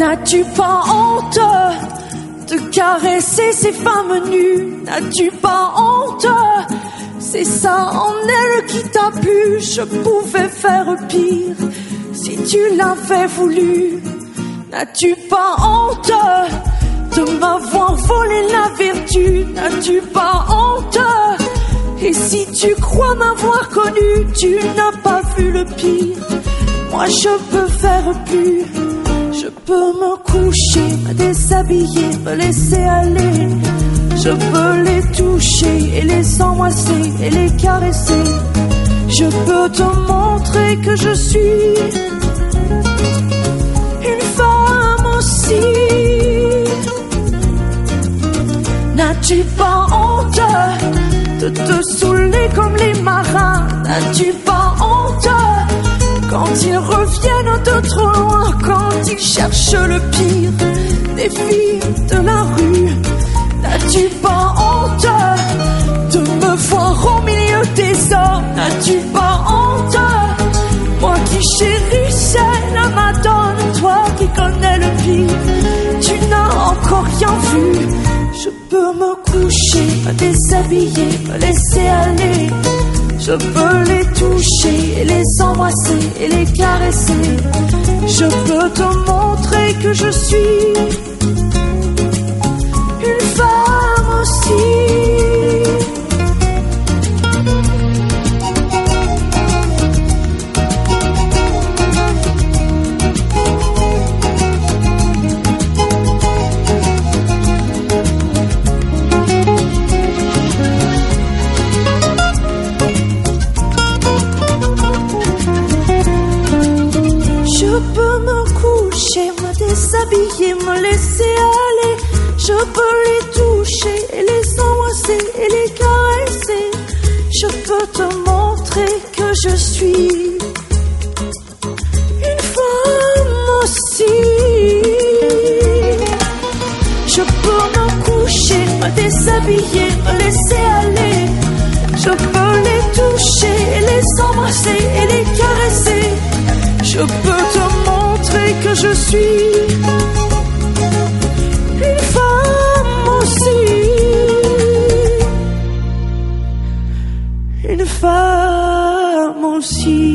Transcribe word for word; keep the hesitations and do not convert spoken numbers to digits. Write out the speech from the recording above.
N'as-tu pas honte de caresser ces femmes nues? N'as-tu pas honte? C'est ça en elle qui t'a plu. Je pouvais faire pire si tu l'avais voulu. N'as-tu pas honte de m'avoir volé la vertu? N'as-tu pas honte? Et si tu crois m'avoir connu, tu n'as pas vu le pire. Moi je peux faire plus. Je peux me coucher, me déshabiller, me laisser aller. Je peux les toucher et les embrasser et les caresser. Je peux te montrer que je suis une femme aussi. N'as-tu pas honte de te saouler comme les marins? N'as-tu pas honte quand ils reviennent de trop loin, quand ils cherchent le pire des filles de la rue? N'as-tu pas honte de me voir au milieu des hommes? N'as-tu pas honte? Moi qui chérissais la madone, toi qui connais le pire, tu n'as encore rien vu. Je peux me coucher, me déshabiller, me laisser aller. Je peux les toucher et les embrasser et les caresser. Je peux te montrer que je suis une femme aussi. Je peux me coucher, me déshabiller, me laisser aller. Je peux les toucher et les embrasser et les caresser. Je peux te montrer que je suis une femme aussi. Je peux me coucher, me déshabiller, me laisser aller. Je peux les toucher et les embrasser et les caresser. Je peux te montrer que je suis une femme aussi. Une femme aussi.